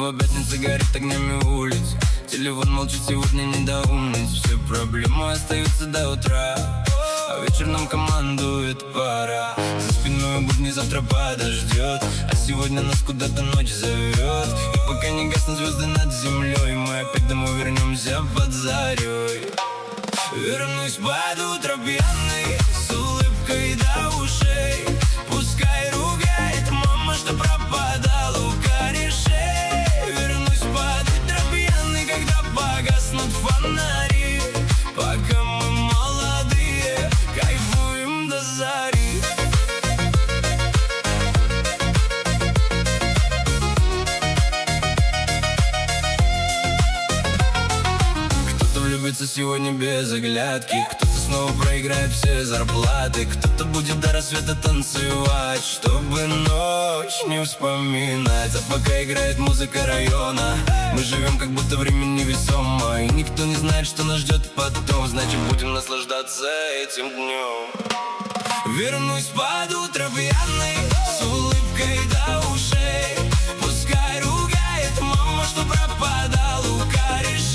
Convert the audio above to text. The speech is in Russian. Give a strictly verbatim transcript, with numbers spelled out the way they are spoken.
Снова пятница горит огнями улиц. Телефон молчит, сегодня не до умниц. Все проблемы остаются до утра, а вечер нам командует пора. За спиной будни завтра подождет, а сегодня нас куда-то ночь зовет. И пока не гаснут звезды над землей, мы опять домой вернемся под зарей. Вернусь под утро пьяный, с улыбкой до ушей. Пускай ругает мама, что пропадала у корешей. Вернусь под утро пьяный, когда погаснут фонари. Пока мы молодые, кайфуем до зари. Кто-то влюбится сегодня без оглядки, кто-то снова проиграет все зарплаты, кто-то будет до рассвета танцевать, чтобы ночь не вспоминать. А пока играет музыка района, мы живем как будто время невесомо, и никто не знает, что нас ждет потом. Значит, будем наслаждаться этим днем. Вернусь под утро пьяный, с улыбкой до ушей. Пускай ругает мама, что пропадал у корешей.